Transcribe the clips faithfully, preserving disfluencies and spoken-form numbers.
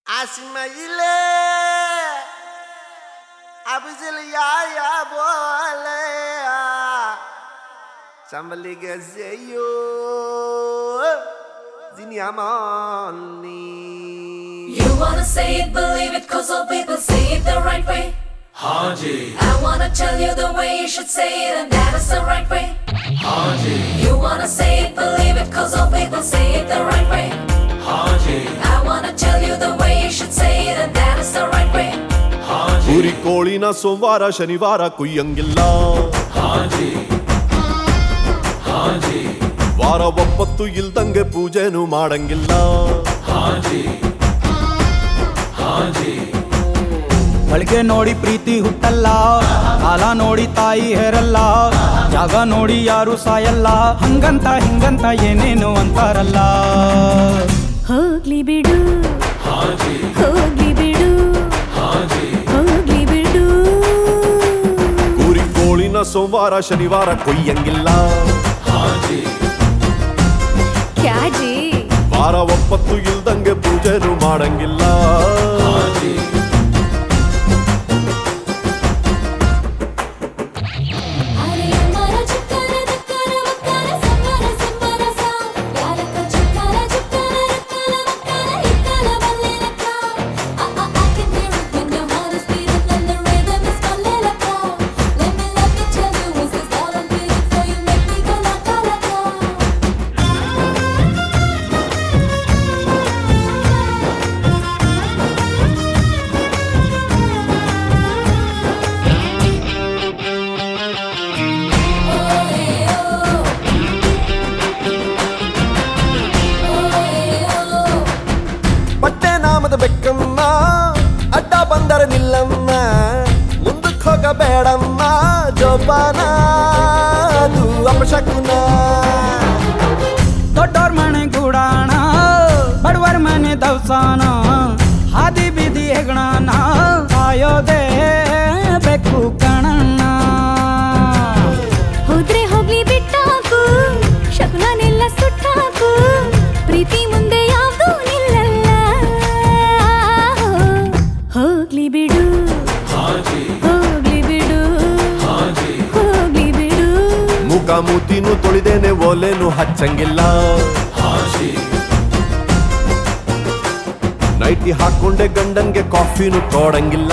Asmaile Abzil ya ya bole Sambali gazeyo Zini amani. You wanna say it, believe it, cause all people say it the right way. Haji. I wanna tell you the way you should say it, and that is the right way. Haji. You wanna say it, believe it, cause all people say it the right way. Haji. I wanna tell you the way you should say it, and that is the right way. Haji. ಊರಿ ಕೋಳಿನ ಸೋಮವಾರ ಶನಿವಾರ ಕುಯ್ಯಂಗಿಲ್ಲ. Haji. Haji. ವಾರ ಒಪ್ಪತ್ತು ಇಲ್ದಂಗೆ ಪೂಜೆನೂ ಮಾಡಂಗಿಲ್ಲ. Haji. Haji. ಗಳಿಗೆ ನೋಡಿ ಪ್ರೀತಿ ಹುಟ್ಟಲ್ಲ, ಕಾಲ ನೋಡಿ ತಾಯಿ ಹೇರಲ್ಲ, ಜಾಗ ನೋಡಿ ಯಾರು ಸಾಯಲ್ಲ, ಹಂಗಂತ ಹಿಂಗಂತ ಏನೇನು ಅಂತಾರಲ್ಲ. ಹೋಗ್ಲಿ ಬಿಡು, Haji. ಹೋಗ್ಲಿ ಬಿಡು, Haji. ಹೋಗ್ಲಿ ಬಿಡು. ಊರಿ ಕೋಳಿನ ಸೋಮವಾರ ಶನಿವಾರ ಕೊಯ್ಯಂಗಿಲ್ಲ. Haji. ಕ್ಯಾಜಿ ವಾರ ಒಪ್ಪತ್ತು ಇಲ್ದಂಗೆ ಪೂಜೆನೂ ಮಾಡಂಗಿಲ್ಲ. Haji. ಬಟ್ಟೆ ನಾಮದ ಬೆಕ್ಕಮ್ಮ ಅಡ್ಡ ಬಂದರೆ ನಿಲ್ಲಮ್ಮ, ಮುಂದಕ್ಕೆ ಹೋಗಬೇಡಮ್ಮ ಜೋಪಾನ, ಅದು ಅಪಶಕುನ. ದೊಡ್ಡೋರ್ ಮನೆ ಗೂಡಾಣ, ಬಡವರ್ ಮನೆ ದವಸಾನ, ಹಾದಿ ಬೀದಿ ಹೆಗಣನ ಕಾಯೋದೇ ಬೇಕು ಕಣಣ್ಣ. ಹೋದ್ರೆ ಹೋಗ್ಲಿ ಬಿಟ್ಟಾಕು, ಶಕುನನೆಲ್ಲ ಸುಟ್ಟಾಕು, ಪ್ರೀತಿ ಮುಂದೆ ಯಾವ್ದೂ ನಿಲ್ಲಲ್ಲ. ಹೋಗ್ಲಿ ಬಿಡು, Haji. ಹೋಗ್ಲಿ ಬಿಡು, Haji. ಹೋಗ್ಲಿ ಬಿಡು. ಮುಖ ಮೂತಿನೂ ತೊಳಿದೇನೆ ಒಲೆನೂ ಹಚ್ಚಂಗಿಲ್ಲ. Haji. ನೈಟಿ ಹಾಕೊಂಡೆ ಗಂಡನ್ಗೆ ಕಾಫಿನೂ ಕೊಡಂಗಿಲ್ಲ.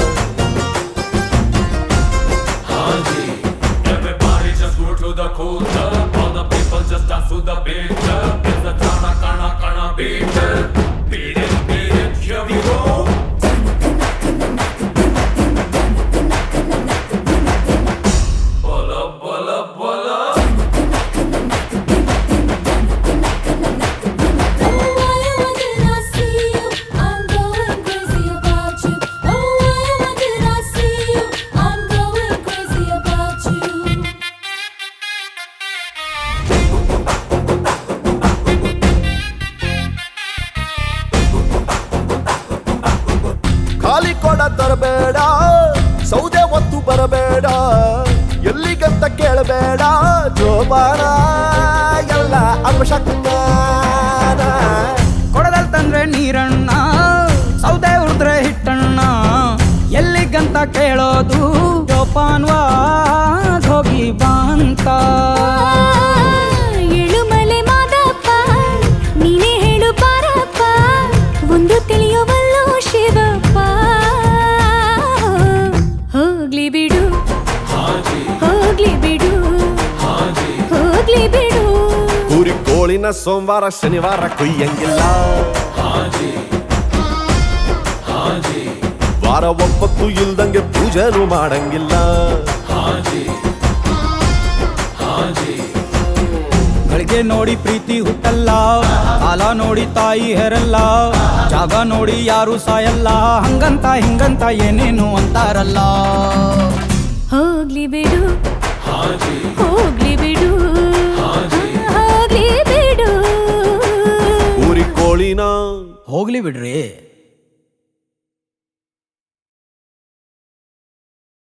Haji. Everybody just go to the culture. All the people just dance to the picture. It's the kana kana kana beat. Beat it, beat it, here we go. Bola, bola, bola. ಖಾಲಿ ಕೊಡ ತರಬೇಡ, ಸೌದೆ ಒತ್ತು ಬರಬೇಡ, ಎಲ್ಲಿಗಂತ ಕೇಳಬೇಡ ಜೋಪಾನ, ಎಲ್ಲ ಅಪಶಕುನ. ಕೊಡದಲ್ ತಂದ್ರೆ ನೀರಣ್ಣ, ಸೌದೆ ಉಳಿದ್ರೆ ಹಿಟ್ಟಣ್ಣ, ಎಲ್ಲಿಗಂತ ಕೇಳೋದು ಜೋಪಾನ್ವಾ ಹೋಗಿ ಬಾಂತ. ಏಳುಮಲೆ ಮಾದಪ್ಪ, ನೀನೇ ಹೇಳು ಬಾರಪ್ಪ, ಒಂದು ತಿಳಿಯುವಲ್ಲೋ ಶಿವಪ್ಪ. ಹೋಗ್ಲಿ ಬಿಡು, Haji. ಹೋಗ್ಲಿ ಬಿಡು, Haji. ಹೋಗ್ಲಿ ಬಿಡು. ಊರಿ ಕೋಳಿನ ಸೋಮವಾರ ಶನಿವಾರ ಕೊಯ್ಯಂಗಿಲ್ಲ. Haji. Haji. ವಾರ ಒಪ್ಪತ್ತು ಇಲ್ದಂಗೆ ಪೂಜೆನೂ ಮಾಡಂಗಿಲ್ಲ. Haji. Haji. ಗಳಿಗೆ ನೋಡಿ ಪ್ರೀತಿ ಹುಟ್ಟಲ್ಲ, ಕಾಲ ನೋಡಿ ತಾಯಿ ಹೇರಲ್ಲ, ಜಾಗ ನೋಡಿ ಯಾರು ಸಾಯಲ್ಲ, ಹಂಗಂತ ಹಿಂಗಂತ ಏನೇನು ಅಂತಾರಲ್ಲ. ಹೋಗ್ಲಿ ಬಿಡು, Haji. ಹೋಗ್ಲಿ ಬಿಡು, ಹೋಗ್ಲಿ ಬಿಡು. ಊರಿ ಕೋಳಿನ ಹೋಗ್ಲಿ ಬಿಡ್ರಿ.